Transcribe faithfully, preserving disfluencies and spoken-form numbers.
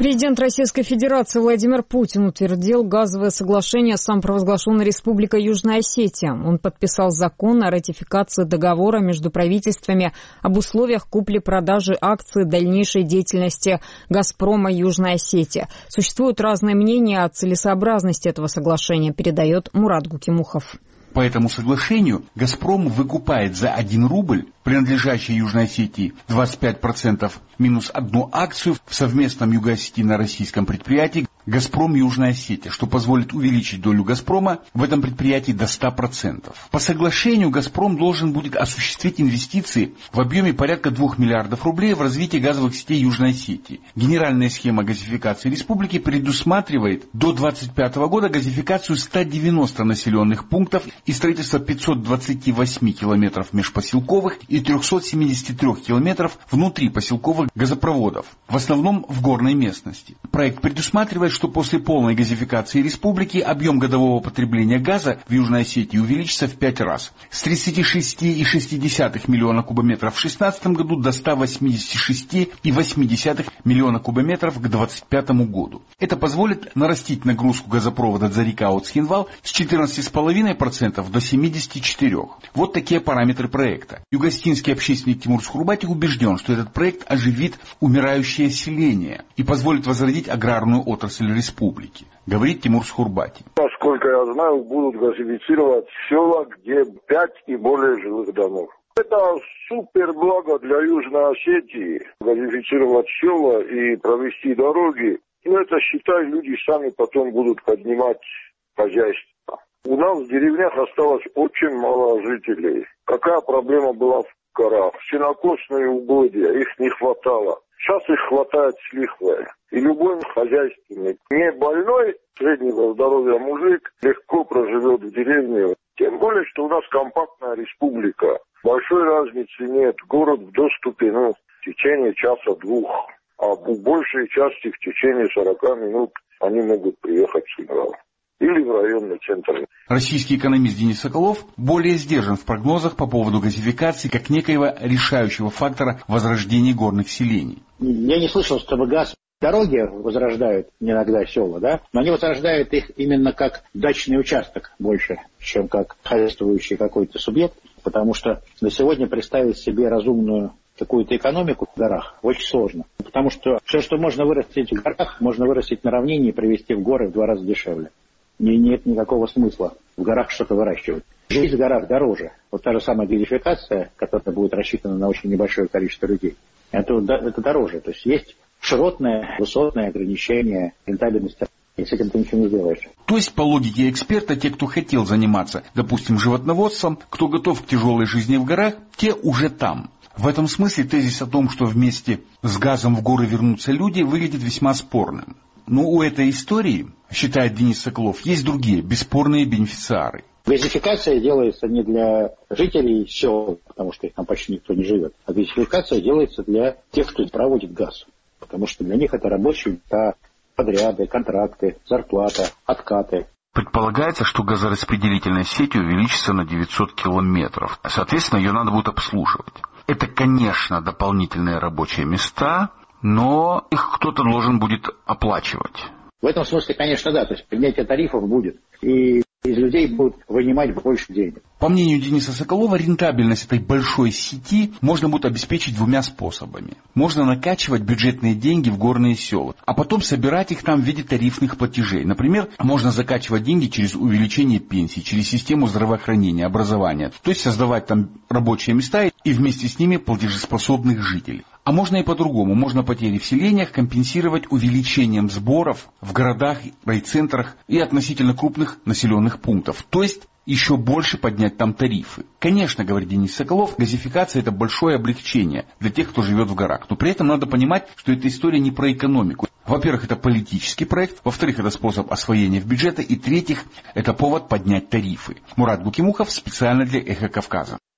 Президент Российской Федерации Владимир Путин утвердил газовое соглашение с самопровозглашенной Республикой Южная Осетия. Он подписал закон о ратификации договора между правительствами об условиях купли-продажи акций дальнейшей деятельности «Газпрома» Южная Осетия. Существуют разные мнения о целесообразности этого соглашения, передает Мурат Гукимухов. По этому соглашению «Газпром» выкупает за один рубль, принадлежащий Южной Осетии, двадцать пять процентов минус одну акцию в совместном юго-осетино-российском предприятии «Газпром Южная Осетия», что позволит увеличить долю «Газпрома» в этом предприятии до ста процентов. По соглашению «Газпром» должен будет осуществить инвестиции в объеме порядка двух миллиардов рублей в развитие газовых сетей Южной Осетии. Генеральная схема газификации республики предусматривает до две тысячи двадцать пятого года газификацию ста девяноста населенных пунктов и строительство пятисот двадцати восьми километров межпоселковых и трехсот семидесяти трёх километров внутрипоселковых газопроводов, в основном в горной местности. Проект предусматривает, что после полной газификации республики объем годового потребления газа в Южной Осетии увеличится в пять раз. С тридцати шести целых шести десятых миллиона кубометров в две тысячи шестнадцатом году до ста восьмидесяти шести целых восьми десятых миллиона кубометров к две тысячи двадцать пятому году. Это позволит нарастить нагрузку газопровода Дзарика-Оцхинвал с четырнадцати целых пяти десятых процента до семидесяти четырёх процентов. Вот такие параметры проекта. Югостинский общественник Тимур Схурбати убежден, что этот проект оживит умирающее селение и позволит возродить аграрную отрасль республики. Говорит Тимур Схурбати. Насколько я знаю, будут газифицировать села, где пять и более жилых домов. Это супер благо для Южной Осетии. Газифицировать села и провести дороги. Ну, это, считай, люди сами потом будут поднимать хозяйство. У нас в деревнях осталось очень мало жителей. Какая проблема была в горах? Сенокосные угодья, их не хватало. Сейчас их хватает с лихвой. И любой хозяйственник, не больной, среднего здоровья мужик, легко проживет в деревне. Тем более, что у нас компактная республика. Большой разницы нет. Город в доступе, ну, в течение часа-двух. А в большей части в течение сорока минут они могут приехать сюда. Или в районный центр. Российский экономист Денис Соколов более сдержан в прогнозах по поводу газификации как некоего решающего фактора возрождения горных селений. Я не слышал, чтобы газ... Дороги возрождают иногда села, да, но они возрождают их именно как дачный участок больше, чем как хозяйствующий какой-то субъект, потому что на сегодня представить себе разумную какую-то экономику в горах очень сложно, потому что все, что можно вырастить в горах, можно вырастить на равнине и привезти в горы в два раза дешевле. И нет никакого смысла в горах что-то выращивать. Жизнь в горах дороже. Вот та же самая газификация, которая будет рассчитана на очень небольшое количество людей, это, это дороже. То есть есть широтное, высотное ограничение рентабельности. И с этим ты ничего не сделаешь. То есть, по логике эксперта, те, кто хотел заниматься, допустим, животноводством, кто готов к тяжелой жизни в горах, те уже там. В этом смысле тезис о том, что вместе с газом в горы вернутся люди, выглядит весьма спорным. Но у этой истории, считает Денис Соколов, есть другие бесспорные бенефициары. Газификация делается не для жителей сел, потому что их там почти никто не живет, а газификация делается для тех, кто проводит газ. Потому что для них это рабочие места, подряды, контракты, зарплата, откаты. Предполагается, что газораспределительная сеть увеличится на девятьсот километров. Соответственно, ее надо будет обслуживать. Это, конечно, дополнительные рабочие места, но их кто-то должен будет оплачивать. В этом смысле, конечно, да. То есть поднятие тарифов будет. И из людей будут вынимать больше денег. По мнению Дениса Соколова, рентабельность этой большой сети можно будет обеспечить двумя способами. Можно накачивать бюджетные деньги в горные села, а потом собирать их там в виде тарифных платежей. Например, можно закачивать деньги через увеличение пенсий, через систему здравоохранения, образования. То есть создавать там рабочие места и вместе с ними платежеспособных жителей. А можно и по-другому. Можно потери в селениях компенсировать увеличением сборов в городах, райцентрах и относительно крупных населенных пунктов. То есть еще больше поднять там тарифы. Конечно, говорит Денис Соколов, газификация – это большое облегчение для тех, кто живет в горах. Но при этом надо понимать, что эта история не про экономику. Во-первых, это политический проект. Во-вторых, это способ освоения в бюджеты. И в-третьих, это повод поднять тарифы. Мурат Гукимухов специально для Эхо Кавказа.